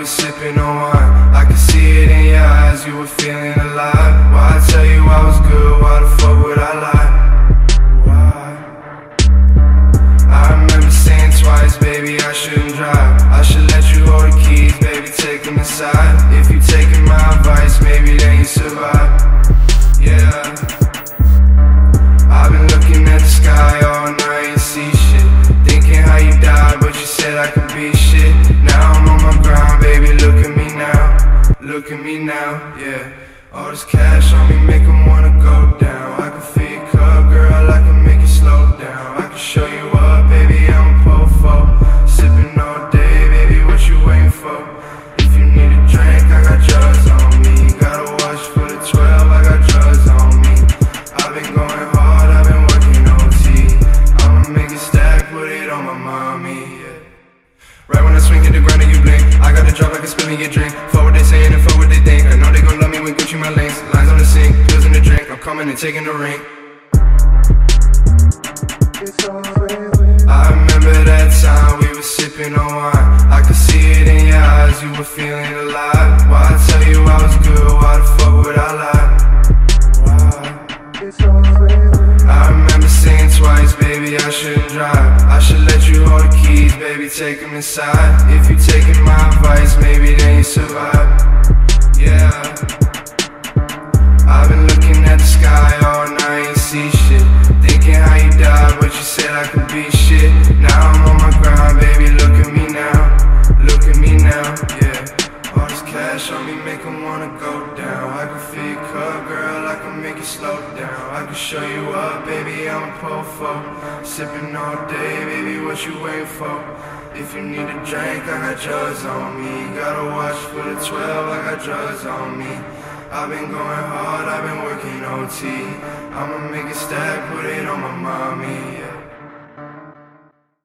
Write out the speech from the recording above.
were sipping on wine. I could see it in your eyes, you were feeling alive. Why I tell you I was good, why the fuck would I lie? Why? I remember saying twice, baby, I shouldn't drive. I should let you hold the keys, baby, take them aside. If you taking my advice, maybe then you survive. Yeah, I've been looking at the sky all night and see shit, thinking how you died, but you said I could be shit. Now I'm on my grind, baby, look at me now. Look at me now, yeah. All this cash on me make 'em wanna go down. I can feel your cup, girl, I can make you slow down. I can show you up, baby, I'm a po-fo. Sipping all day, baby, what you waiting for? If you need a drink, I got drugs on me. Gotta watch for the 12, I got drugs on me. I've been going hard, I've been working OT. I'ma make it stack, put it on my mommy, yeah. Right when I swing, hit the ground and you blink, I got a drop, I can spill me your drink. Fuck what they saying and fuck what they think. I know they gon' love me when Gucci my links. Lines on the sink, pills in the drink, I'm coming and taking the ring. I remember that time we were sipping on wine. I could see it in your eyes, you were feeling alive. Why I tell you I was good, why the fuck would I lie? Why? I remember saying twice, baby, I shouldn't drive. I should let you hold the keys, baby, take them inside. If you taking my advice, maybe then you survive. Yeah, I've been looking at the sky all night and see shit, thinking how you died, but you said I could be shit. Now I'm on my grind, baby, look at me now. Look at me now, yeah. All this cash on me make 'em wanna go down. I can feel your cup, girl, I can make you slow down. I can show you up, baby, I'm a po-fo. Sipping all day, baby, what you waiting for? If you need a drink, I got drugs on me. Gotta watch for the 12, I got drugs on me. I've been going hard, I've been working OT. I'ma make it stack, put it on my mommy, yeah.